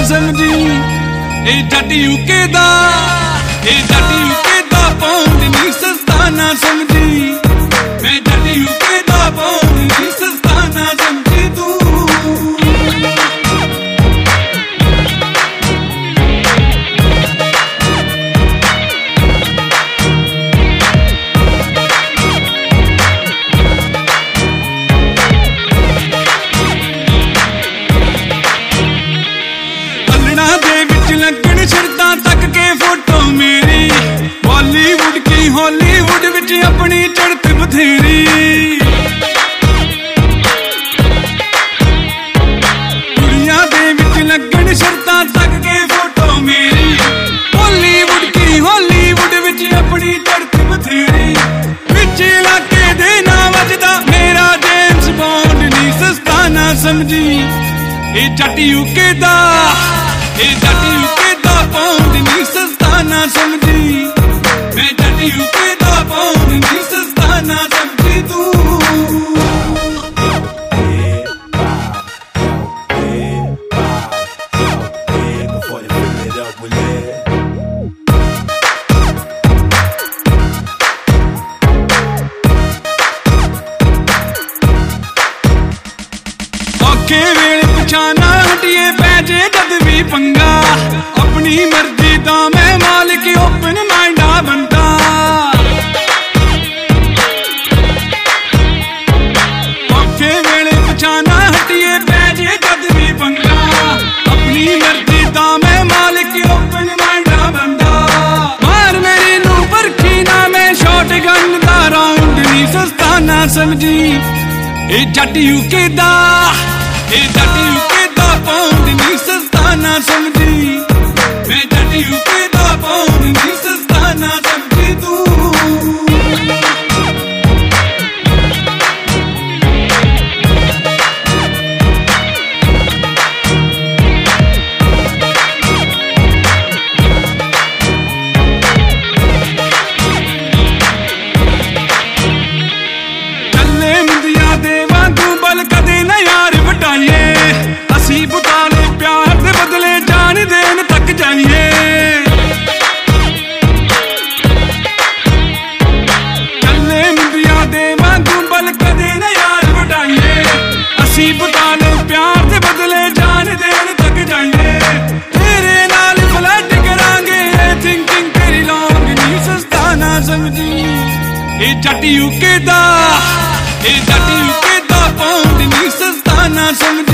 समझी। ए जट यूके दा, ए जट यूके दा पाउंड नी सस्ता ना समझी। मैं जट यूके दा पाउंड नी सस्ता ना समझी तू। लगन शर्तां तक के फोटो मेरी, बॉलीवुड की हॉलीवुड विच अपनी चढ़त बथेरी। दुनिया दे विच लगन शर्तां तक के फोटो मेरी, बॉलीवुड की हॉलीवुड विच अपनी चढ़त बथेरी। विच इलाके दे ना वजदा मेरा जेम्स बॉन्ड नी सस्ता ना समझी। ए जट यूके दा, ए जट यूके दा पाउंड नी सस्ता ना समझी। मैं जट यूके दा पाउंड नी सस्ता ना समझी तू। औखे वेले पछाना हटिए पैजे जद भी पंगा, अपनी मर्जी दा मैं मालिक ओपन माइंडा बनदा। औखे वेले पछाना हटिए पैजे जद भी पंगा, अपनी मर्जी दा मैं मालिक ओपन माइंडा बनदा। मार मेरी नू परखी ना मैं शॉट गन दा राउंड नी सस्ता ना समझी। ए जट यूके दा, ए जट यूके दा पाउंड नी सस्ता ना समझी। मैं जट यूके दा पाउंड नी सस्ता ना समझी तू। चले मुंदिया दे वांगू बल कदे ना यार वटाइए, असी बुताले प्यार दे बदले जान देन तक जाइए। चले मुंदिया दे वांगू बल कदे ना यार वटाइए, असी बुताले प्यार दे बदले जान देन तक जाइए। तेरे नाल फ्लड करांगे थिंकिंग तेरी लॉन्ग नी सस्ता ना समझी। ए जट यूके दा, ए जट यूके दा पाउंड नी सस्ता ना समझी।